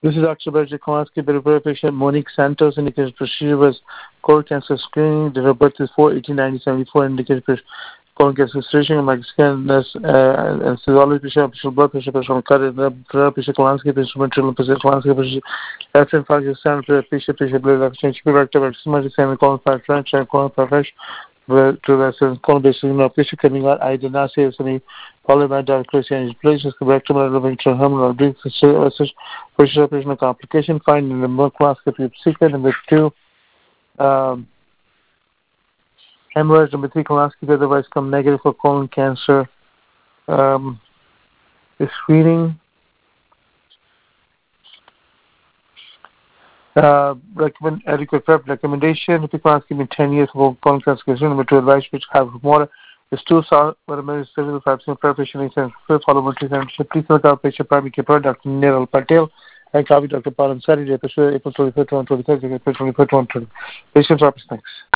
This is Dr. Berger Kowalski, the repair patient Monique Santos, indicated procedure was colon cancer screening. The birth is 4/18/1974, indicated colon cancer screening, and scan and physiology patient, blood pressure, patient patient Kowalski, patient Kowalski, patient left infarct, standard patient blood exchange, rectal, smudge, and colon fat, colon fat, to the colon based patient coming out. I did not say it's any polymyalgia chronic places, rectum, living terminal drink, push operational complication, finding the microscopy of secret. Number 2, hemorrhage. Number 3, colonoscopy otherwise come negative for colon cancer. The screening. Recommend adequate prep recommendation. If you can't give me 10 years for colon cancer, number 2, advice which have water. Is 2 salt, watermelon, 75% preparation, follow monthly samples. Please note our patient primary care Dr. Niral Patel and copy Dr. Paul on Saturday, April 23rd, 2023, April 23rd, 2023. Patient office, thanks.